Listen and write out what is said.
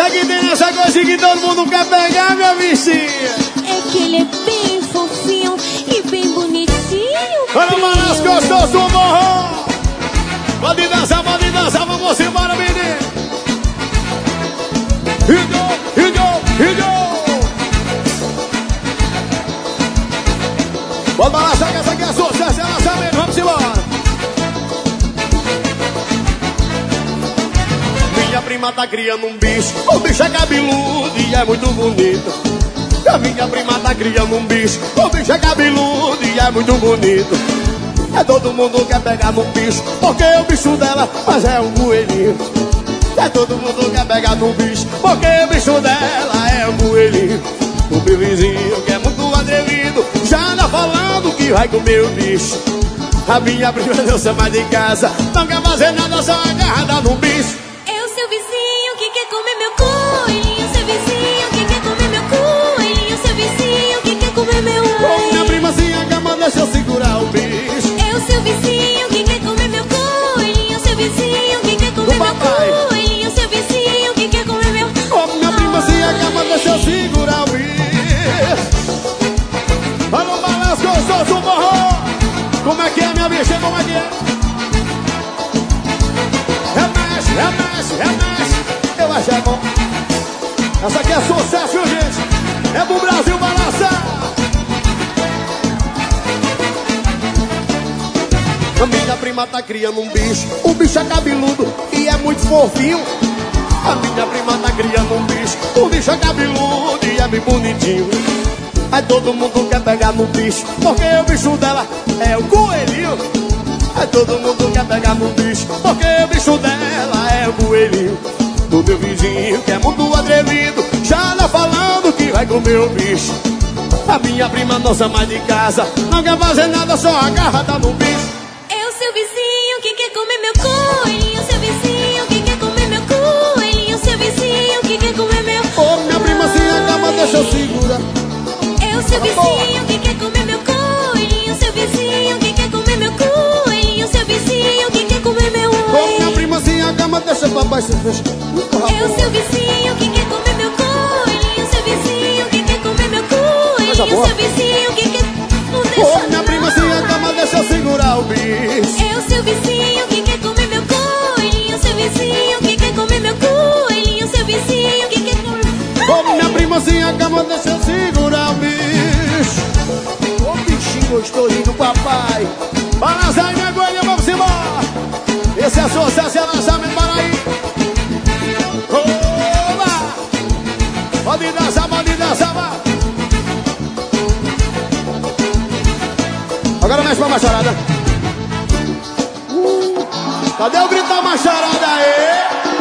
É que tem essa coisa que todo mundo quer pegar, minha bichinha. É que ele é bem fofinho e bem bonitinho. Olha o balanço gostoso, morro. Pode dançar, vamos embora, menino. Higo. Pode balançar que essa aqui é sucesso, ela sabe, vamos embora. Minha prima tá criando um bicho, o bicho é cabeludo e é muito bonito. A minha prima tá criando um bicho, o bicho é cabeludo e é muito bonito. É todo mundo quer pegar no bicho, porque o bicho dela, mas é um coelhinho. É todo mundo quer pegar no bicho, porque o bicho dela é um coelhinho. O meu vizinho que é muito atrevido já anda falando que vai comer o bicho. A minha prima não sai mais de casa, não quer fazer nada, só agarrada no bicho. É o seu vizinho que quer comer meu coelhinho. Seu vizinho que quer comer meu coelhinho. Seu vizinho que quer comer meu coelhinho. Minha prima se acalma, deixa eu segurar o bicho. É o seu vizinho que quer comer meu coelhinho. Seu vizinho que quer comer meu coelhinho. Seu vizinho que quer comer meu coelhinho. Minha prima se acalma, deixa eu segurar o bicho. Olha o balanço gostoso, morro. Como é que é, minha bicha? Como é que é? Remexe. Eu acho é bom. Essa aqui é sucesso, viu, gente? É pro Brasil balançar. A minha prima tá criando um bicho. O bicho é cabeludo e é muito fofinho. A minha prima tá criando um bicho. O bicho é cabeludo e é bem bonitinho. Aí todo mundo quer pegar no bicho, porque o bicho dela é o coelhinho. Aí todo mundo quer pegar no bicho, porque o bicho dela é o coelhinho. O meu vizinho que é muito atrevido já anda falando que vai comer o bicho. A minha prima não sai mais de casa, não quer fazer nada, só agarrada no bicho. É o seu vizinho que quer comer meu coelhinho. Seu vizinho que quer comer meu coelhinho. Seu vizinho que quer comer meu Ô, minha prima se acaba, deixa eu segurar. É o seu vizinho que quer comer meu coelhinho. Seu vizinho que quer comer meu coelhinho. Seu vizinho que quer comer meu Ô, minha coelhinho. prima se acaba, deixa papai se fechar. É o seu vizinho que quer comer meu coelhinho. Seu vizinho que quer comer meu coelhinho. Seu vizinho que quer... Não Ô, deixa minha prima se acaba, deixa eu segurar o bicho. É o seu vizinho que quer comer meu coelhinho. Seu vizinho que quer comer meu coelhinho. Seu vizinho que quer comer... Ô, minha prima se acaba, deixa eu segurar o bicho. Ô, bichinho gostosinho do papai. Balança aí, minha goiânia, vamos embora. Esse é sucesso, é lançamento, para aí. Oba! Pode dançar, vai. Agora mexe pra macharada. Cadê o grito da macharada aí?